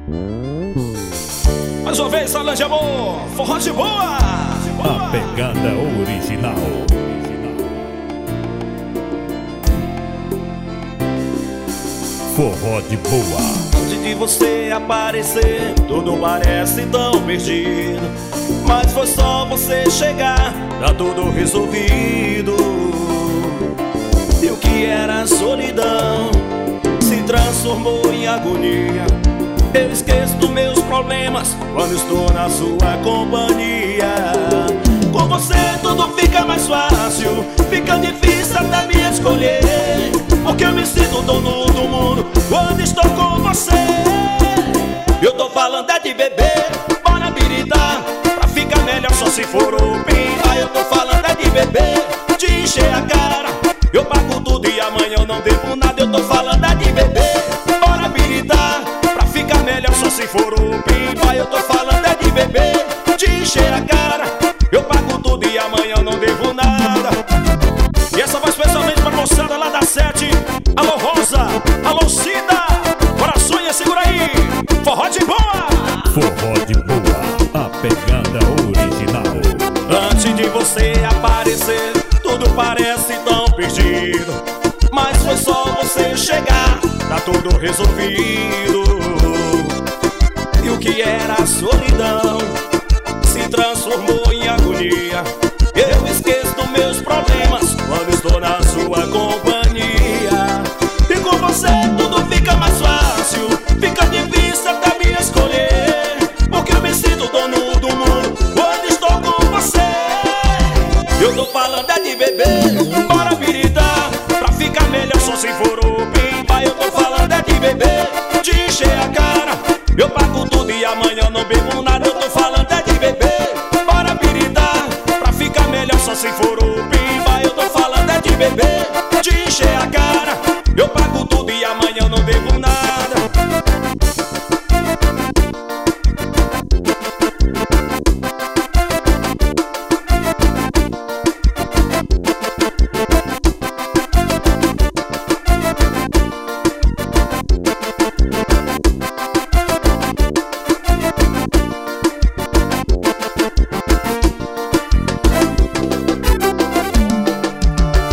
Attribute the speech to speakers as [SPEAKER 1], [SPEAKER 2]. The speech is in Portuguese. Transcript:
[SPEAKER 1] Mais uma vez, Salão de Amor, forró de boa.
[SPEAKER 2] A pegada original. Forró de boa.
[SPEAKER 1] Antes de você aparecer, tudo parece tão perdido, mas foi só você chegar, tá tudo resolvido. E o que era solidão se transformou em agonia. Eu esqueço dos meus problemas quando estou na sua companhia. Com você tudo fica mais fácil, fica difícil até me escolher, porque eu me sinto dono do mundo quando estou com você. Eu tô falando é de beber, bora biritar, pra ficar melhor só se for o pimba. Eu tô falando é de beber, de encher a cara, eu pago tudo e amanhã eu não devo nada. Eu tô falando é de beber, bora biritar, pra ficar melhor só se for o pimba. Eu tô falando é de beber, de encher a cara, eu pago tudo e amanhã eu não devo nada. E essa vai especialmente pra moçada lá da 7. Alô Rosa, alô Cida, corações, segura aí, forró de boa.
[SPEAKER 2] Forró de boa, a pegada original.
[SPEAKER 1] Antes de você aparecer, tudo parece tão perdido, mas foi só você chegar, tá tudo resolvido. E o que era solidão se transformou em agonia. Eu esqueço dos meus problemas quando estou na sua companhia. E com você tudo fica mais fácil, fica difícil até me escolher, porque eu me sinto dono do mundo quando estou com você. Eu tô falando é de beber, bora biritar, pra ficar melhor só se for o pimba. Eu tô falando é de beber, de encher a cara, eu pago tudo